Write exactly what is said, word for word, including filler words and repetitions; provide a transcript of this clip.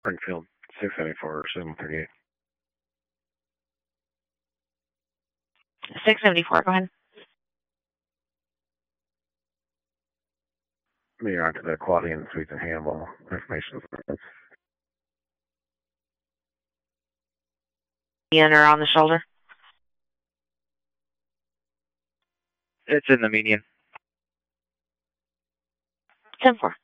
Springfield, six seventy-four, seven thirty-eight. six seventy-four, go ahead. Moving on to the Quality Inn Suites in Hannibal. Information. Median or on the shoulder? It's in the median. ten four.